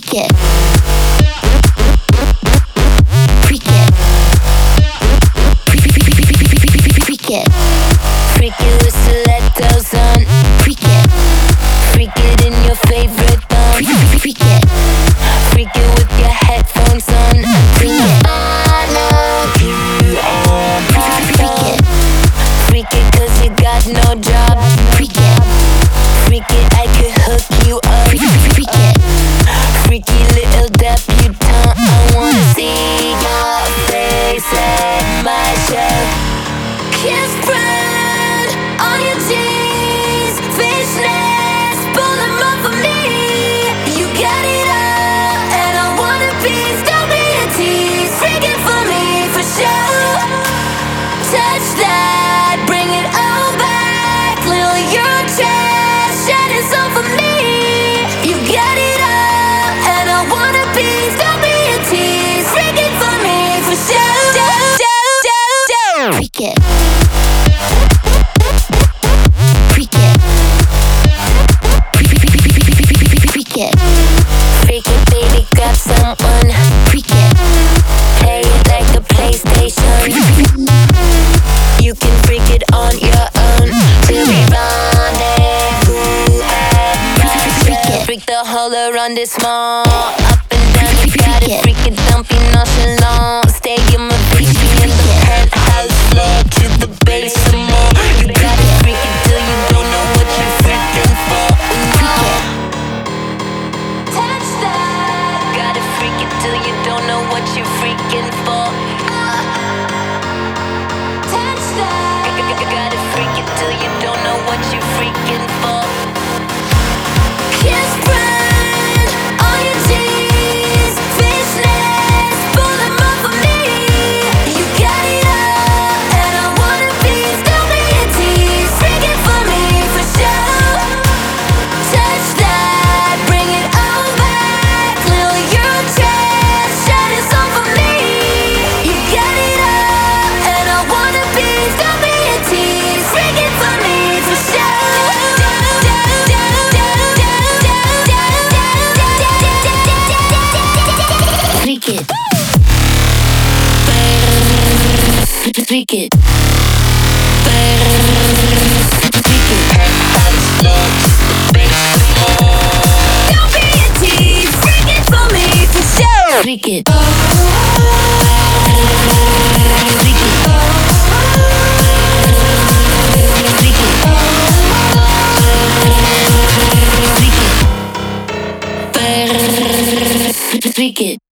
Freak it. Freak it. Freak it. Freak it with stilettos on. Freak it. Freak it in your favorite bone. Freak it. Freak it with your headphones on. Freak it. Freak it. Freak it 'cause you got no job. Freak it. Freak it, I could hook you up. Freak it. Freaky little debutante. I wanna see your face at my show. Kiss brand on your jeans, fishnets, pull them up for me. You got it all, and I wanna piece. Don't be a tease, freak it for me for sure. Touch that, bring it all back. Little Euro trash, shining so for me. You got it all, and I wanna piece. Don't be a tease, freak it for me for sure. Freak it. Freak it. Freak it. Freak it, baby, grab someone. Freak it. Play it like a PlayStation. You can freak it on your own. Till we rendezvous at my show. Freak the whole around this mall. Up and down, you gotta freak it, don't be nonchalant. Stadium of VP in the penthouse floor to the base some more. You gotta freak it till you don't know what you're freaking for. Touch that. Gotta freak it till you don't know what you're freaking for. Touch that. Gotta freak it till you don't know what you're freaking for. Kiss brand on your jeans, fishnets, pull them up for me. You got it all, and I wanna piece. Don't be a tease, freak it for me for sure. Touch that, bring it all back. Little Euro trash, shining so for me. You got it all, and I wanna piece. Don't be a tease, freak it for me for sure. Freak it. Freak it. Don't be a tease, freak it for me for sure. Freak it. Freak it. Freak it. Freak it.